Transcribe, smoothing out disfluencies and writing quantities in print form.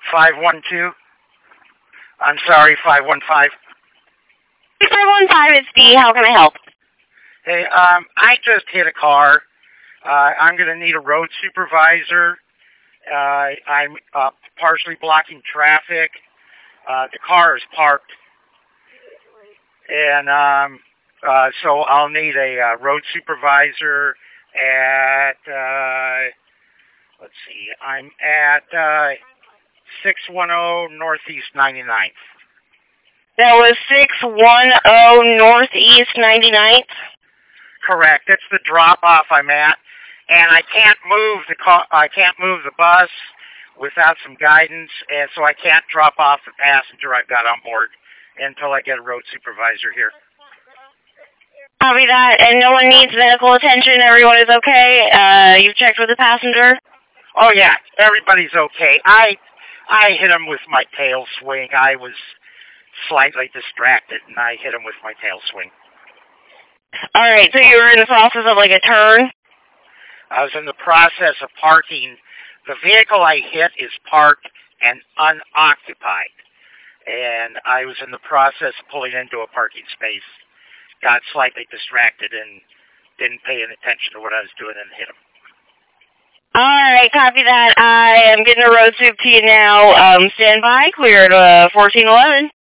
512. I'm sorry, 515. 515 is B. How can I help? Hey, I just hit a car. I'm going to need a road supervisor. I'm partially blocking traffic. The car is parked. And so I'll need a road supervisor at, let's see, I'm at 610 Northeast 99th. That was 610 Northeast 99th? Correct. That's the drop-off I'm at. And I can't move the car. I can't move the bus without some guidance, and so I can't drop off the passenger I've got on board until I get a road supervisor here. Copy that. And no one needs medical attention. Everyone is okay. You've checked with the passenger? Oh yeah, everybody's okay. I hit him with my tail swing. I was slightly distracted, and I hit him with my tail swing. All right. So you were in the process of like a turn? I was in the process of parking. The vehicle I hit is parked and unoccupied. And I was in the process of pulling into a parking space. Got slightly distracted and didn't pay any attention to what I was doing and hit him. All right, copy that. I am getting a road soup to you now. Stand by. Clear at 1411.